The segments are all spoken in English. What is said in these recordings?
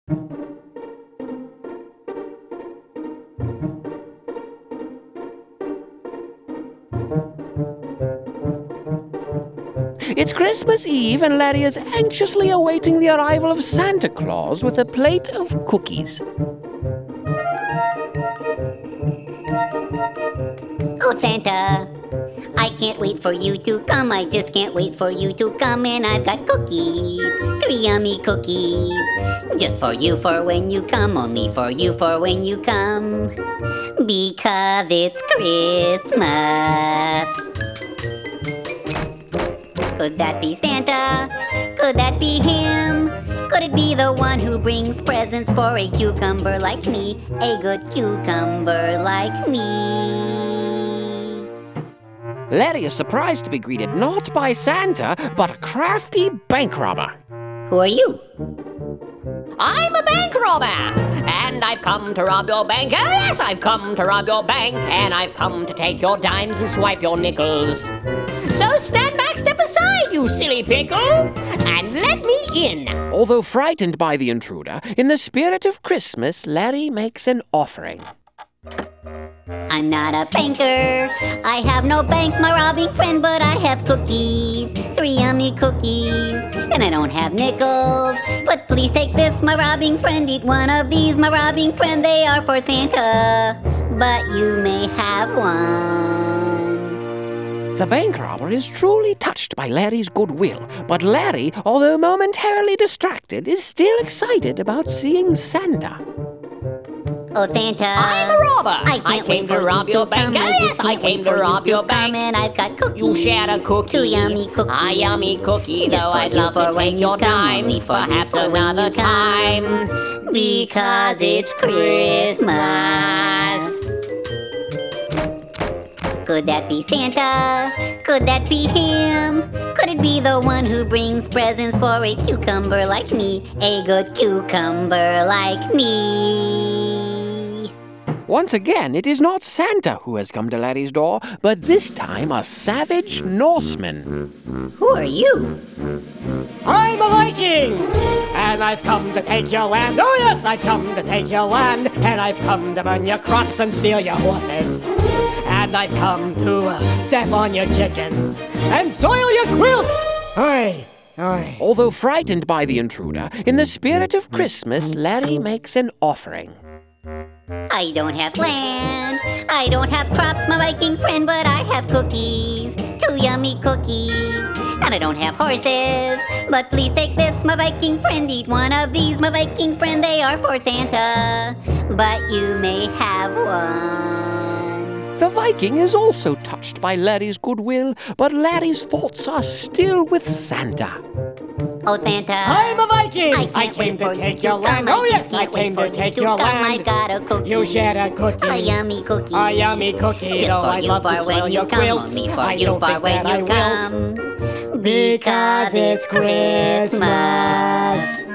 It's Christmas Eve and Larry is anxiously awaiting the arrival of Santa Claus with a plate of cookies. Oh, Santa, I can't wait for you to come. I just can't wait for you to come. And I've got cookies, 3 yummy cookies. Just for you for when you come, only for you for when you come. Because it's Christmas. Could that be Santa? Could that be him? Could it be the one who brings presents for a cucumber like me? A good cucumber like me. Larry is surprised to be greeted not by Santa, but a crafty bank robber. Who are you? I'm a bank robber, and I've come to rob your bank. Oh, yes, I've come to rob your bank, and I've come to take your dimes and swipe your nickels. So stand back, step aside, you silly pickle, and let me in. Although frightened by the intruder, in the spirit of Christmas, Larry makes an offering. I'm not a banker. I have no bank, my robbing friend, but I have cookies, 3 yummy cookies. And I don't have nickels, but please take this, my robbing friend. Eat one of these, my robbing friend. They are for Santa, but you may have one. The bank robber is truly touched by Larry's goodwill, but Larry, although momentarily distracted, is still excited about seeing Santa. Oh, Santa, I'm a robber. I came to rob your bank. Yes, I came to rob your bank. And I've got cookies. You shared a cookie. 2 yummy cookies. A yummy cookie, Just though for I'd you love for to when take you your come, time, only for you perhaps for when another you come. time. Because it's Christmas. Could that be Santa? Could that be him? Could it be the one who brings presents for a cucumber like me? A good cucumber like me. Once again, it is not Santa who has come to Larry's door, but this time a savage Norseman. Who are you? I'm a Viking, and I've come to take your land. Oh yes, I've come to take your land, and I've come to burn your crops and steal your horses. And I've come to step on your chickens and soil your quilts. Aye, aye. Although frightened by the intruder, in the spirit of Christmas, Larry makes an offering. I don't have land, I don't have crops, my Viking friend, but I have cookies, 2 yummy cookies. And I don't have horses, but please take this, my Viking friend. Eat one of these, my Viking friend. They are for Santa, but you may have one. The Viking is also touched by Larry's goodwill, but Larry's thoughts are still with Santa. Oh, Santa, I'm a Viking. I came to take your land. Oh yes, I came to take your land. I've got a cookie. You shared a cookie. A yummy cookie. A yummy cookie. Just Though for I'd you love to for soil when your you come, quilts. only for I you don't for think when that I you will. come. Because it's Christmas.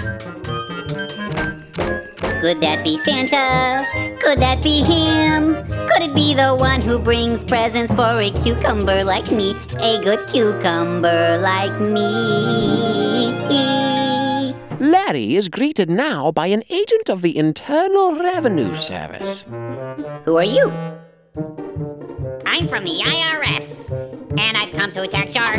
Could that be Santa? Could that be him? Could it be the one who brings presents for a cucumber like me? A good cucumber like me. Larry is greeted now by an agent of the Internal Revenue Service. Who are you? I'm from the IRS, and I've come to tax your...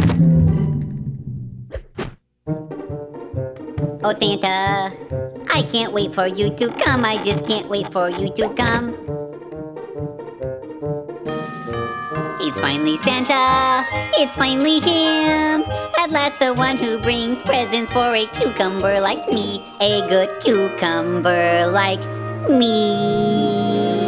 Oh, Santa, I can't wait for you to come. I just can't wait for you to come. It's finally Santa, it's finally him. At last the one who brings presents for a cucumber like me. A good cucumber like me.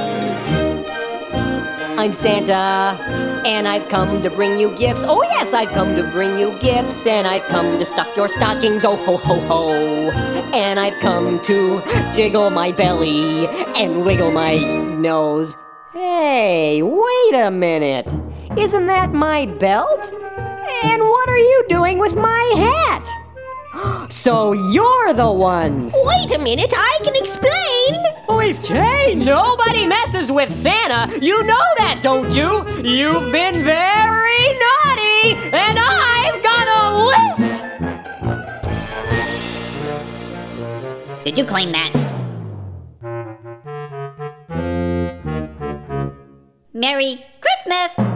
I'm Santa, and I've come to bring you gifts. Oh yes, I've come to bring you gifts, and I've come to stuff your stockings. Oh ho ho ho! And I've come to jiggle my belly and wiggle my nose. Hey, wait a minute! Isn't that my belt? And what are you doing with my hat? So you're the ones! Wait a minute, I can explain! We've changed! Nobody messes with Santa! You know that, don't you? You've been very naughty, and I've got a list! Did you claim that? Merry Christmas!